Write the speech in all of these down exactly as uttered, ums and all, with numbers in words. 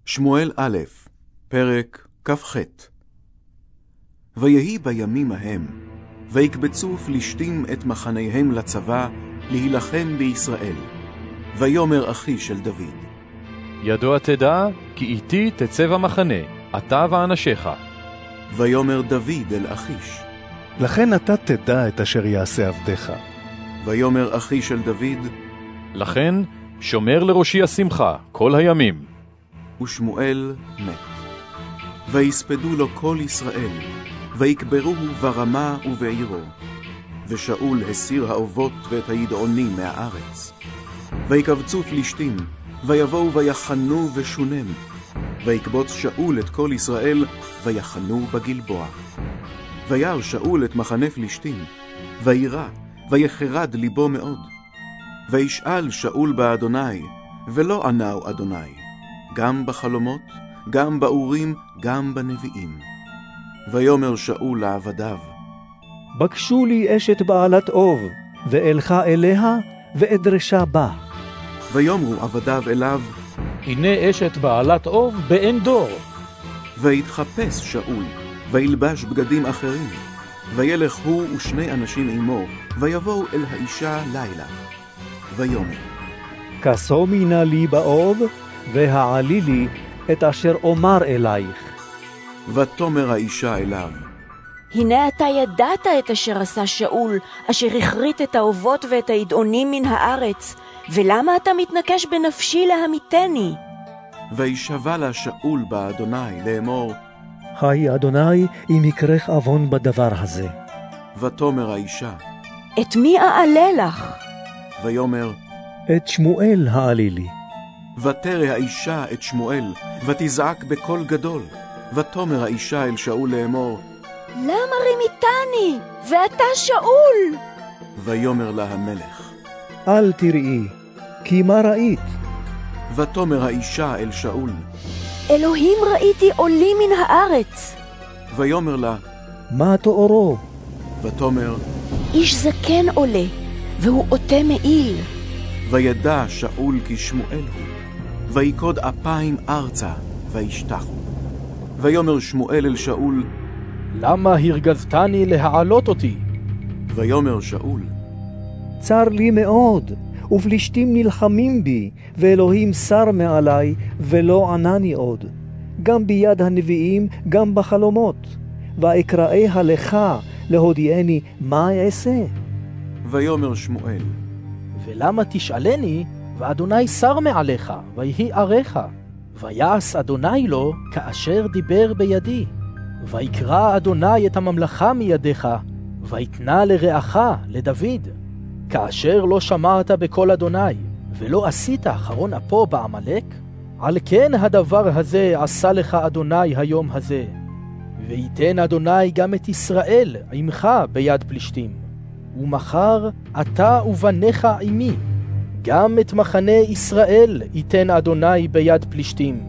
שמואל א', פרק כ"ח. ויהי בימים ההם, ויקבצו פלישתים את מחניהם לצבא, להילחם בישראל. ויאמר אחי של דוד, ידוע תדע, כי איתי תצא במחנה, אתה ואנשיך. ויאמר דוד אל אחיש, לכן אתה תדע את אשר יעשה עבדך. ויאמר אחי של דוד, לכן שומר לראשי השמחה כל הימים. ושמואל מת. ויספדו לו כל ישראל, ויקברוהו ברמה ובעירו. ושאול הסיר האובות ואת הידעונים מהארץ. ויקבצו פלישתים, ויבואו ויחנו ושונם. ויקבוץ שאול את כל ישראל, ויחנו בגלבוע. וירא שאול את מחנה פלישתים, וירא, ויחרד ליבו מאוד. וישאל שאול באדוני, ולא ענהו אדוני, גם בחלומות, גם באורים, גם בנביאים. ויאמר שאול לעבדיו, בקשו לי אשת בעלת אוב, ואלכה אליה, ואדרשה בה. ויאמרו עבדיו אליו, הנה אשת בעלת אוב באין דור. ויתחפש שאול, וילבש בגדים אחרים. וילך הוא ושני אנשים עמו, ויבואו אל האישה לילה. ויאמר, כסומי נא לי באוב, והעלי לי את אשר אומר אלייך. ותאמר האישה אליו, הנה אתה ידעת את אשר עשה שאול, אשר הכרית את האובות ואת הידעונים מן הארץ, ולמה אתה מתנקש בנפשי להמיתני? וישבע לה שאול באדוני לאמור, חי אדוני, אם יקרח עוון בדבר הזה. ותאמר האישה, את מי אעלה לך? ויאמר, את שמואל העלי לי. ותרא האישה את שמואל, ותזעק בקול גדול. ותאמר האישה אל שאול לאמור, למה רימיתני, ואתה שאול? ויאמר לה המלך, אל תראי, כי מה ראית? ותאמר האישה אל שאול, אלוהים ראיתי עולים מן הארץ. ויאמר לה, מה תוארו? ותאמר, איש זקן עולה, והוא עוטה מעיל. וידע שאול כי שמואל הוא, ויקוד אפיים ארצה, וישתחו. ויאמר שמואל אל שאול, למה הרגזתני להעלות אותי? ויאמר שאול, צר לי מאוד, ופלישתים נלחמים בי, ואלוהים שר מעלי, ולא ענני עוד. גם ביד הנביאים, גם בחלומות. ואקראיה לך, להודיעני מה אעשה? ויאמר שמואל, ולמה תשאלני, ואדוני שר מעליך, ויהי עריך. ויעש אדוני לו, כאשר דיבר בידי. ויקרא אדוני את הממלכה מידיך, ויתנה לרעך, לדוד. כאשר לא שמעת בקול אדוני, ולא עשית אחרון אפו בעמלק, על כן הדבר הזה עשה לך אדוני היום הזה. ויתן אדוני גם את ישראל עמך ביד פלישתים. ומחר אתה ובניך עמי, גם את מחנה ישראל ייתן אדוני ביד פלישתים.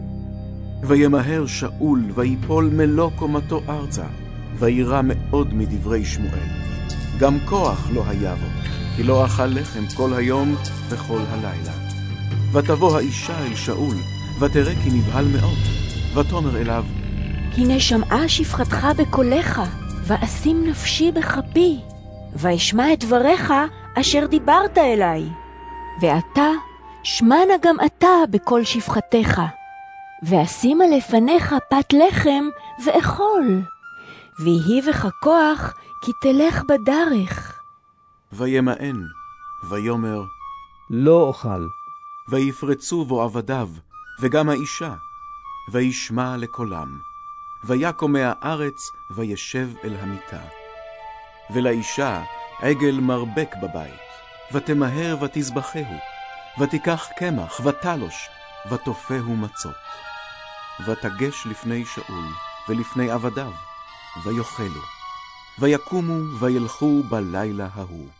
וימהר שאול, ויפול מלוא קומתו ארצה, וירא מאוד מדברי שמואל. גם כוח לא היה בו, כי לא אכל לחם כל היום וכל הלילה. ותבוא האישה אל שאול, ותראה כי נבהל מאוד, ותאמר אליו, הנה שמעה שפחתך בקולך, ואשים נפשי בכפי, ואשמע את דבריך אשר דיברת אליי. ואתה, שמענה גם אתה בקול שפחתך, ואשימה לפניך פת לחם ואכול, ויהי בך כוח כי תלך בדרך. וימאן, ויאמר, לא אוכל. ויפרצו בו עבדיו, וגם האישה, וישמע לקולם. ויקום מהארץ, וישב אל המיטה. ולאישה עגל מרבק בבית, ותמהר ותזבחהו, ותיקח קמח ותלוש, ותופהו מצות. ותגש לפני שאול, ולפני עבדיו, ויאכלו. ויקומו וילכו בלילה ההוא.